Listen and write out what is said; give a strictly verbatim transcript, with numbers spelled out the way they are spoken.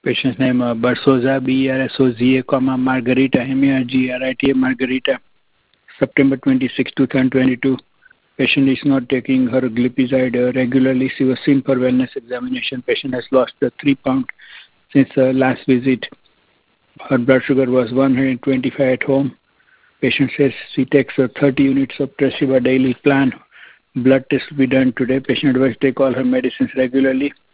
Patient's name uh, Barsoza, B R S O Z A, comma, Margarita, M A R G R I T A, Margarita, September twenty-sixth, two thousand twenty-two. Patient is not taking her glipizide uh, regularly. She was seen for wellness examination. Patient has lost the three pound since uh, last visit. Her blood sugar was one hundred twenty-five at home. Patient says she takes uh, thirty units of Tresiba daily plan. Blood test will be done today. Patient advised take all her medicines regularly.